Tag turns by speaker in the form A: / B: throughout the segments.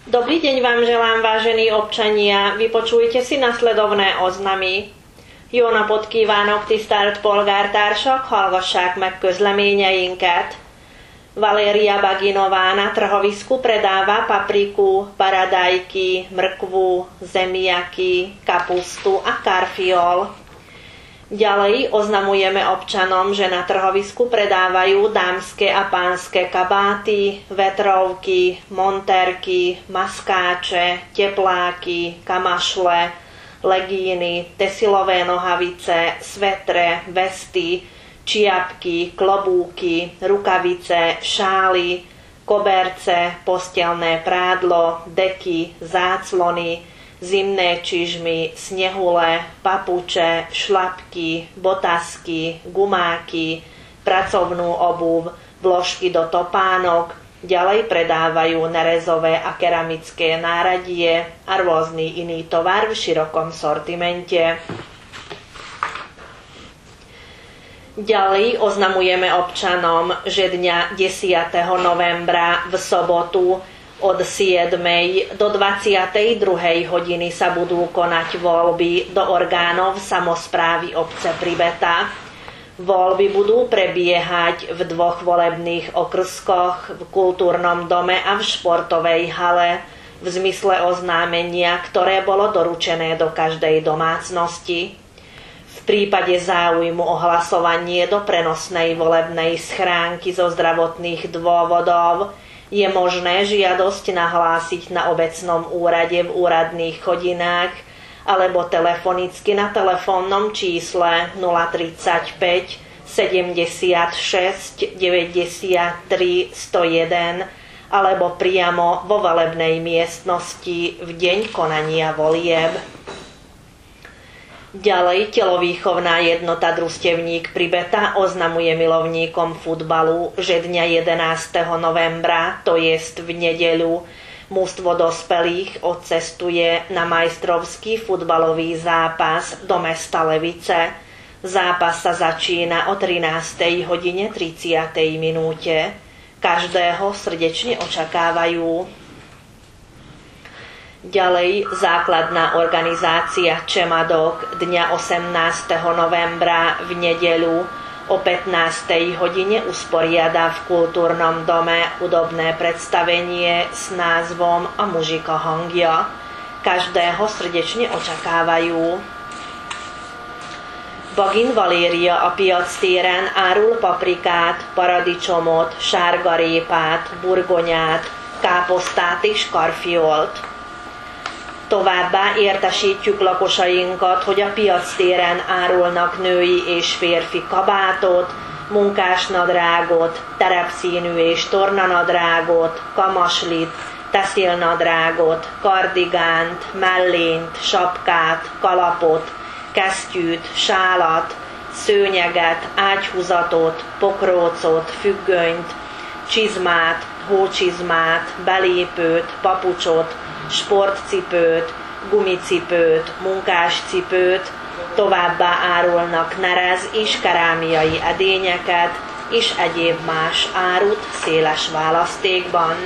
A: Dobrý deň vám želám, vážení občania. Vypočujte si nasledovné oznamy. Jó napot kívánok, tisztelt polgártársak! Hallgassák meg közleményeinket. Valéria Baginová na trhovisku predáva papriku, paradajky, mrkvu, zemiaky, kapustu a karfiol. Ďalej oznamujeme občanom, že na trhovisku predávajú dámske a pánske kabáty, vetrovky, montérky, maskáče, tepláky, kamašle, legíny, tesilové nohavice, svetre, vesty, čiapky, klobúky, rukavice, šály, koberce, postelné prádlo, deky, záclony, zimné čižmy, snehule, papuče, šlapky, botasky, gumáky, pracovnú obuv, vložky do topánok. Ďalej predávajú nerezové a keramické náradie a rôzny iný tovar v širokom sortimente. Ďalej oznamujeme občanom, že dňa 10. novembra v sobotu od 7. do 22. hodiny sa budú konať voľby do orgánov samosprávy obce Pribeta. Voľby budú prebiehať v 2 volebných okrskoch, v kultúrnom dome a v športovej hale, v zmysle oznámenia, ktoré bolo doručené do každej domácnosti. V prípade záujmu o hlasovanie do prenosnej volebnej schránky zo zdravotných dôvodov je možné žiadosť nahlásiť na obecnom úrade v úradných hodinách alebo telefonicky na telefónnom čísle 035 76 93 101 alebo priamo vo volebnej miestnosti v deň konania volieb. Ďalej telovýchovná jednota Družstevník Pribeta oznamuje milovníkom futbalu, že dňa 11. novembra, to jest v nedeľu, mužstvo dospelých odcestuje na majstrovský futbalový zápas do mesta Levice. Zápas sa začína o 13:30. Každého srdečne očakávajú. Ďalej základná organizácia Čemadok dňa 18. novembra v nedeľu o 15. hodine usporiada v kultúrnom dome hudobné predstavenie s názvom A muzika hangja. Každého srdečne očakávajú. Bagin Valéria a piac téren árul paprikát, paradicsomot, sárgarépát, burgonyát, káposztát és karfiolt. Továbbá értesítjük lakosainkat, hogy a piactéren árulnak női és férfi kabátot, munkásnadrágot, terepszínű és tornanadrágot, kamaslit, teszilnadrágot, kardigánt, mellényt, sapkát, kalapot, kesztyűt, sálat, szőnyeget, ágyhúzatot, pokrócot, függönyt, csizmát, hócsizmát, belépőt, papucsot, sportcipőt, gumicipőt, munkáscipőt, továbbá árulnak nerez és kerámiai edényeket és egyéb más árut széles választékban.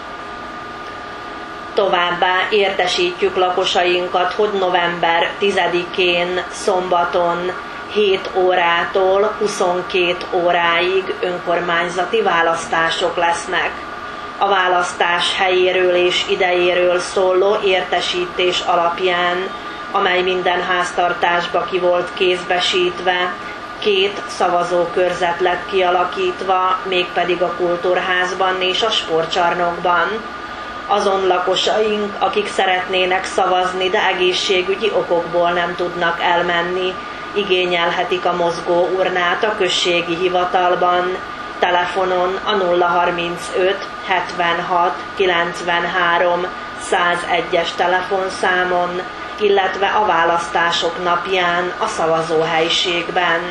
A: Továbbá értesítjük lakosainkat, hogy november 10-én szombaton 7 órától 22 óráig önkormányzati választások lesznek. A választás helyéről és idejéről szóló értesítés alapján, amely minden háztartásba ki volt kézbesítve, 2 szavazókörzet lett kialakítva, mégpedig a kultúrházban és a sportcsarnokban. Azon lakosaink, akik szeretnének szavazni, de egészségügyi okokból nem tudnak elmenni, igényelhetik a mozgóurnát a községi hivatalban, telefonon a 035 76 93 101-es telefonszámon, illetve a választások napján a szavazóhelyiségben.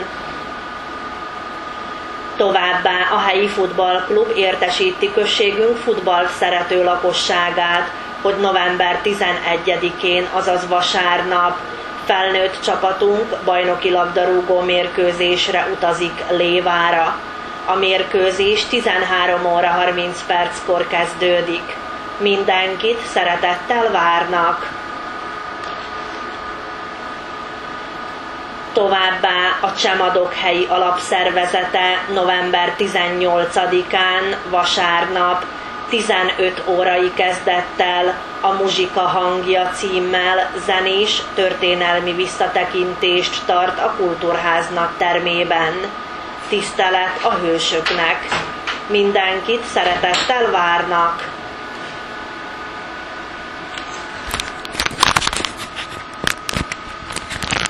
A: Továbbá a helyi futballklub értesíti községünk futball szerető lakosságát, hogy november 11-én, azaz vasárnap felnőtt csapatunk bajnoki labdarúgó mérkőzésre utazik Lévára. A mérkőzés 13 óra 30 perckor kezdődik. Mindenkit szeretettel várnak. Továbbá a Csemadokhelyi Alapszervezete november 18-án vasárnap 15 órai kezdettel a Muzsika hangja címmel zenés történelmi visszatekintést tart a Kultúrháznak termében. Tisztelet a hősöknek! Mindenkit szeretettel várnak!